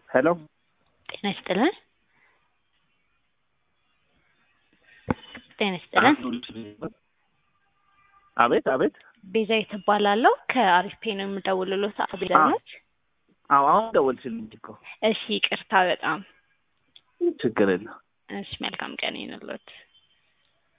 ሄሎ ጤና ይስጥልን። ጤና ይስጥልን። አቤት አቤት። ቤዛዊት እባላለሁ ከአሪፍ ፔ ነው የምደውልልዎት። አቶ ቤዛ ነዎት? አዎ አሁን ደወልሽልኝ እኮ። እሺ ይቅርታ በጣም ችግር የለም። እሺ መልካም ቀን ይሁንልዎት።